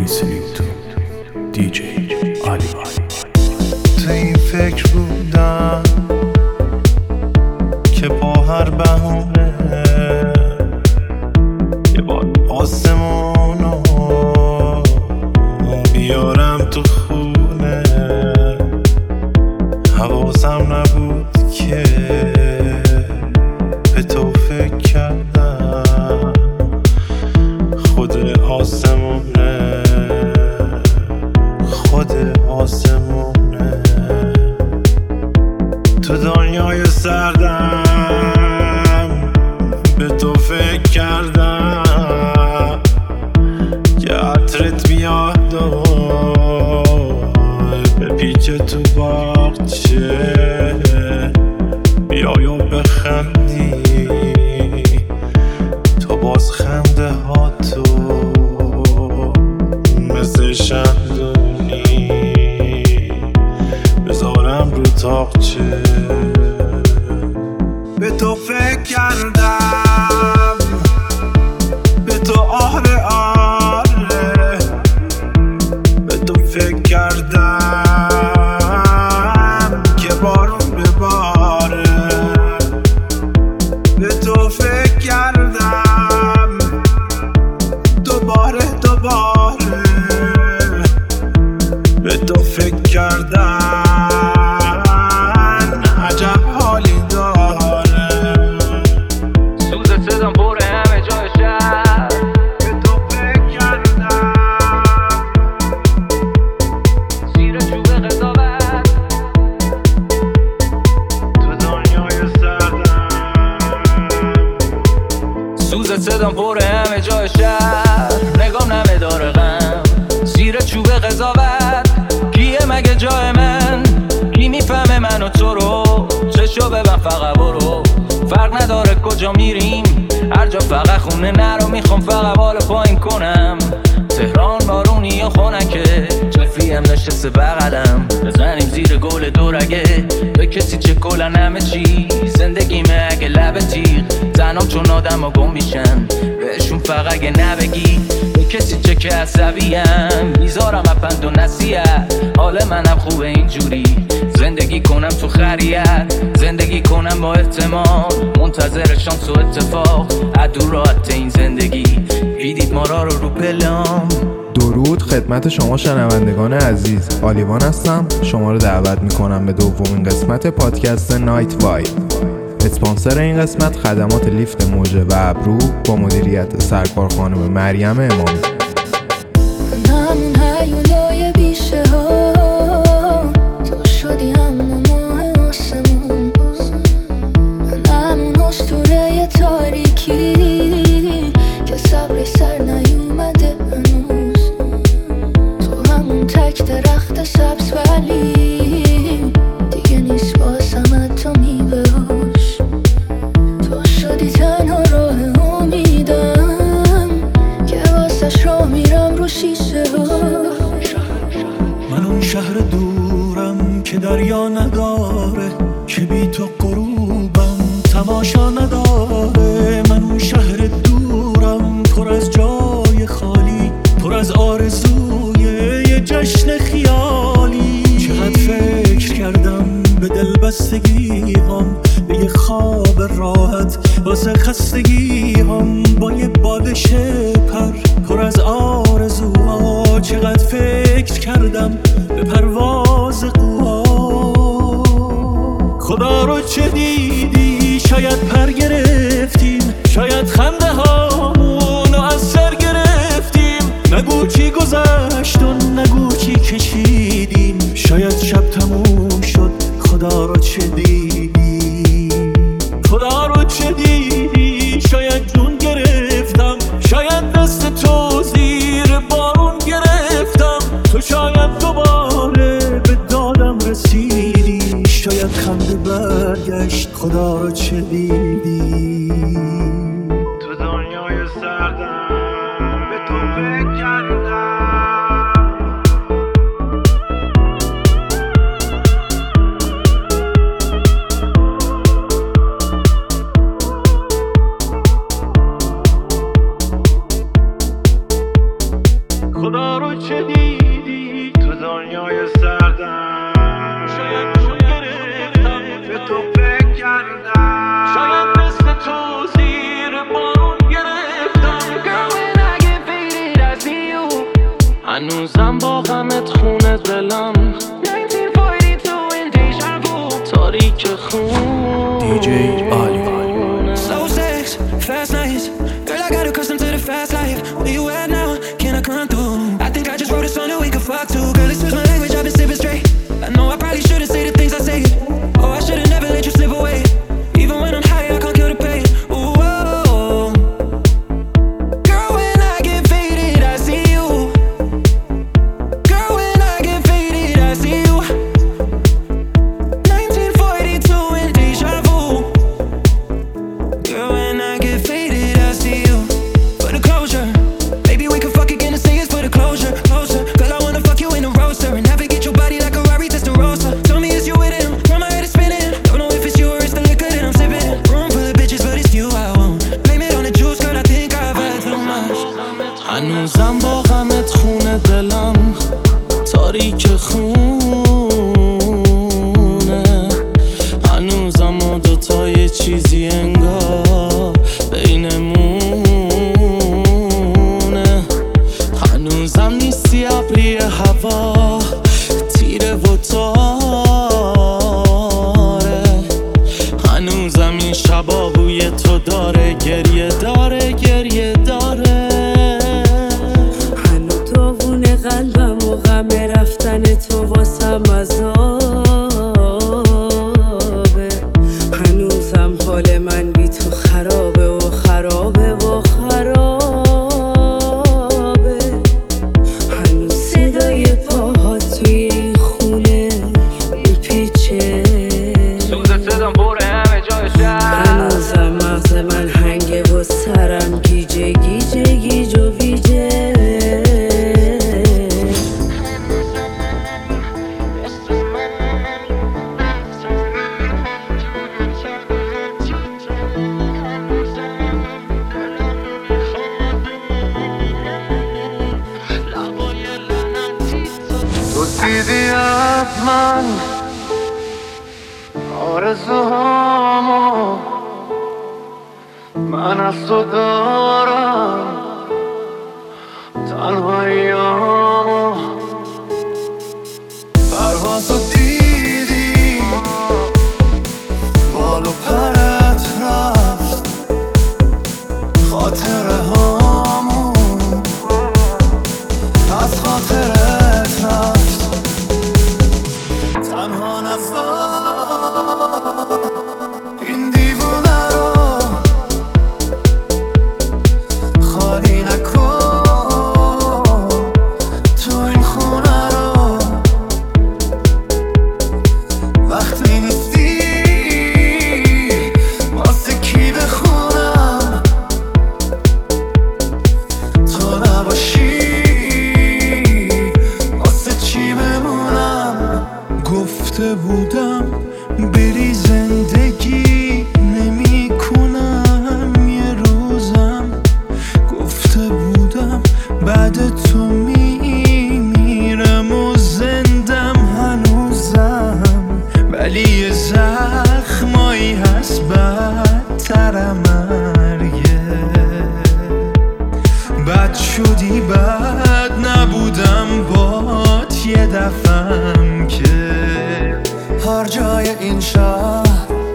listening to DJ Ali. تو این فکر بودم که با هر بهونه یه بار آسمونو بیارم تو خونه. حواسم نبود که به تو فکر کردم. خود آسمونه، خود آسمونه. تو دنیای سردم به تو فکر کردم که عطرت بیاد و بپیچه تو باغچه، بیای و بخندی. تو باز خنده ها تو مثل شمدونی بذارم رو تاقچه. به تو فکر کردم، به تو آره آره، به تو فکر کردم که بارون بباره. به تو فکر کردم دوباره دوباره، به تو فکر کردم عجب حالی داره. سوز صدام پر همه جای شهر، به تو فکر کردم زیر چوب قضاوت تو دنیای سردم. سوز صدام پر همه جای شهر، نگام نمه داره غم زیر چوب قضاوت. کیه مگه جای من؟ کی میفهمه من و تو رو؟ چشو ببن فقط برو، فرق نداره کجا میریم، هر جا فقط خونه نرو. میخوام فقط بالا پایین کنم، تهران بارونی یا خنکه، جفریم نشسته بغلم. بزنیم زیر گل دورگه، به کسی چه کلن همه چی. زندگیمه اگه لب تیغ، زنام چون آدم ها گم میشن، بهشون فقط اگه نبگی. به کسی چه که عصبیم، میذارم اپند و نصیحت. حال منم خوبه اینجوری، زندگی کنم تو خریت، زندگی کنم با احتمال، منتظر شانس و اتفاق. عدو راحت این زندگی، دیدید ما را رو پلام. درود خدمت شما شنوندگان عزیز، آلیوان هستم. شما رو دعوت میکنم به دومین قسمت پادکست نایت وایب. اسپانسر این قسمت خدمات لیفت موجه و ابرو با مدیریت سرکار خانم مریم امامی. همون هیولای بیشه ها تو شدی همون ماه آسمون، همون اسطوره تاریکی که صبر سر نیومده هنوز. تو همون تک درخت سبز ولی دیگه نیست باسمت تو میوهاش. تو شدی تنها راه امیدم که واسش راه میرم رو شیشه ها. من اون شهر دورم که دریا نداره، که بی تو غروبم تماشا نداره. من اون شهر دورم پر از جای خالی، پر از آرزوی یه جشن خیالی. چقدر فکر کردم به دلبستگی هم، به یه خواب راحت واسه خستگی هم، با یه بالش پر پر از آرزوها. چقدر فکر کردم به پرواز قوا. خدا رو چه دیدی؟ شاید پر گرفتیم، شاید خنده هامونو از سر گرفتیم. نگو چی گذشت و نگو چی کشیدیم، شاید شب تموم شد. خدا رو چه دیدی؟ خدا رو چه دیدی؟ شاید جون گرفتم، شاید دست تو زیر بارون گرفتم. تو شاید دوباره به دادم رسیدی، شاید خنده برگشت. خدا رو چه دیدی؟ تو دنیای سردم به تو فکر کردم. دلم 1942 in deja vu تاریک خون DJ Ali. Slow sex, fast nights. Girl, I got accustomed to the fast life. Where you at now? Can I come through? I think I just wrote a song that we could fuck to. Girl, excuse my language, I've been sipping straight. I know I probably shouldn't say the things I say. Oh, I should've never let you slip away. Even when I'm high, I can't kill the pain. Ooh, oh. Girl, when I get faded, I see you. Girl, when I get faded, I see you. 1942 in deja vu. Girl, when I get faded, I see you. For the closure, maybe we can fuck again and say it's for the closure. Closer, girl, I wanna fuck you in a roaster and navigate your body like a Rari Testarossa. Tell me, is you with him? While my head is spinning, don't know if it's you or it's the liquor that I'm sipping. Room full of bitches, but it's you I want. Blame it on the juice, girl, I think I've had too much. هنوزم با غمت خونه دلم تاریک خونه هنوزم ما دوتا یه چیزی انگار بینمونه هنوزم نیستی ابری هوا تیره و تاره هنوزم این شبا بوی تو داره گریه داره گریه داره هنو داغونه قلبم و غم رفتن تو واسم عذابه هنوزم حال من بی تو خرابه و خرابه و خرابه هنوز صدای پاهات توی این خونه میپیچه سوز صدام پره همه جای شهر هنوزم مغز من هنگه و سرم گیجه گیجه گیج و ویجه تو دیدی از من آرزوهامو من از تو دارم تنهاییامو پروازو دیدی بال و پرت رفت خاطره هامو از خاطرت رفت تنها نذار این دیوونه رو خالی نکن تو این خونه رو وقتی نیستی واسه کی بخونم تو نباشی واسه چی بمونم گفته بودم بری زندگی نمی کنم یه روزم گفته بودم بعد تو میمیرم و زندم هنوزم ولی یه زخمایی هست بدتر مرگه بد شدی بد نبودم بات یه دفعم که هر جای این شهر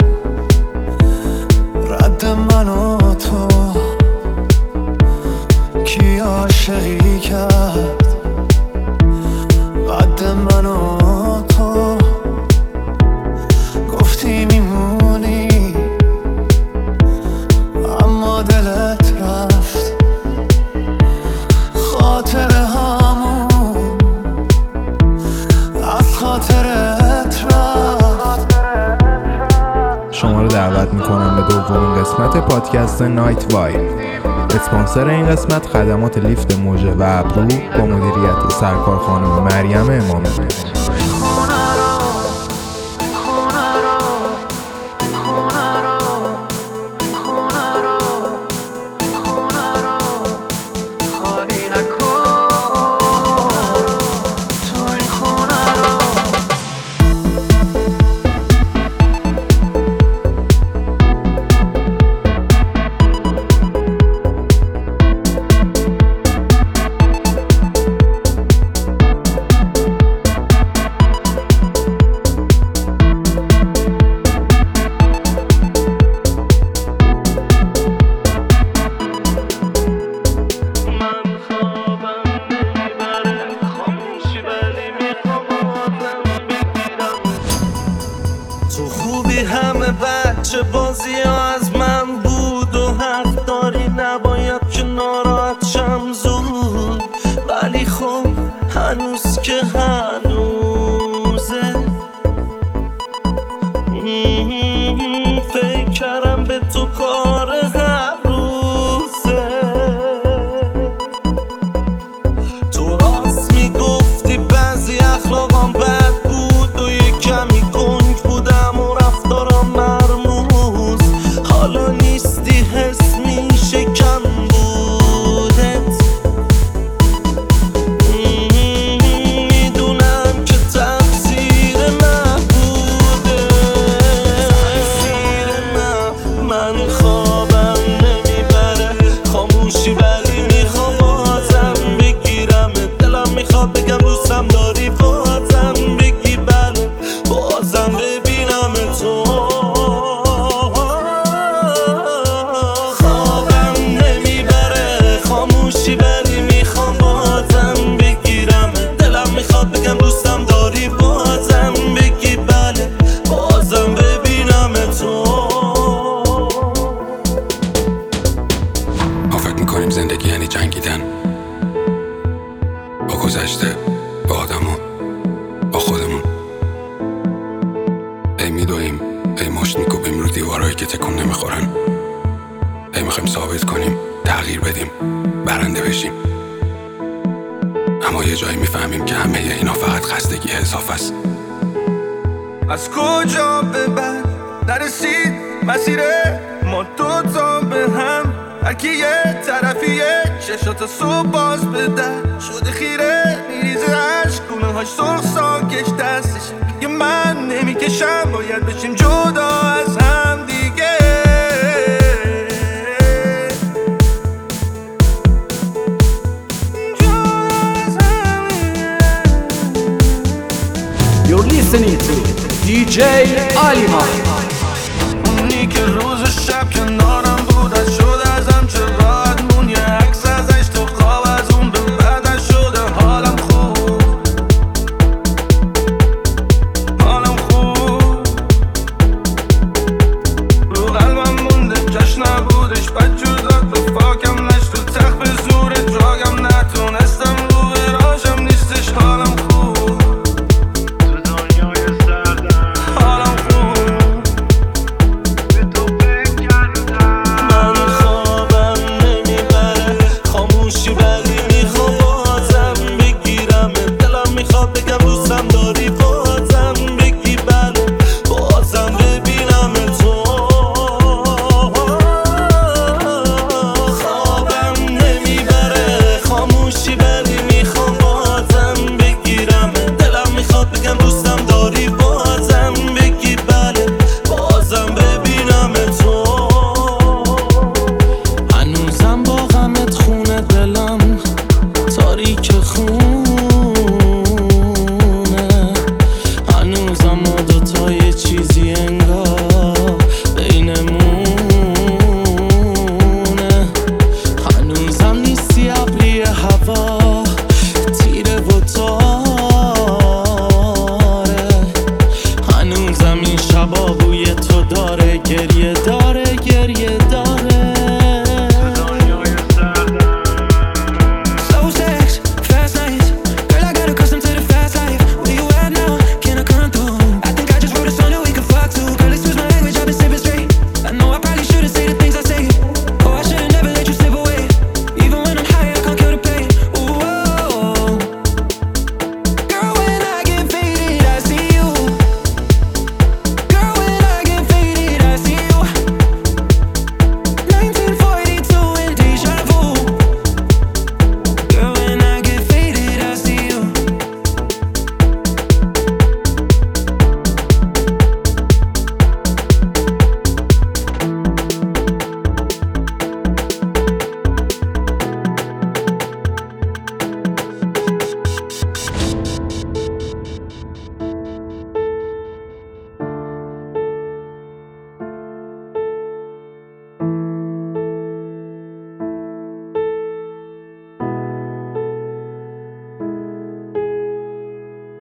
رد من و تو کی عاشقی کرد قد من و تو گفتی میمونی اما دلت رفت خاطره هامون از خاطرت رفت شما رو دعوت میکنم به دومین قسمت پادکست نایت وایب. اسپانسر این قسمت خدمات لیفت موجه و ابرو با مدیریت سرکار خانم مریم امامی. چه بازی از من بود و حق داری نباید که ناراحت شم زود، ولی خب هنوز که هنوزه فکر کردم به تو کار هر روزه. تو راست میگفتی بعضی اخلاقام بد بود و یه کمی گنگ بودم و رفتارم مرموز. حالا نیستی حس میشه کم بودت، میدونم که تقصیر من بوده. من خوابم نمیبره خاموشی، ولی میخوام بازم بگیرم. دلم میخواد بگم دوستم داری، بازم بگی بله، بازم ببینم تو. خوابم نمیبره خاموشی، ولی میخوام بازم بگیرم. دلم میخواد بگم دوستم داری، بازم بگی بله، بازم ببینم تو. ما فکر میکنیم زندگی یعنی جنگیدن با گذشته، با آدمون، با خودمون. ای میدویم، ای مشت میکوبیم رو دیوارهایی که تکون نمیخورن. ای میخوایم ثابت کنیم، تغییر بدیم، برنده بشیم. اما یه جایی میفهمیم که همه اینا فقط خستگی اضافه است. از کجا به بعد نرسید مسیر ما دوتا به هم، هرکی یه طرفیه، چشات صبح باز به در شده خیره، میریزه عشق گونه هاش سرخ ساکش دستش. یه من نمیکشم، باید بشیم جدا از هم دیگه. You're listening to DJ Alima.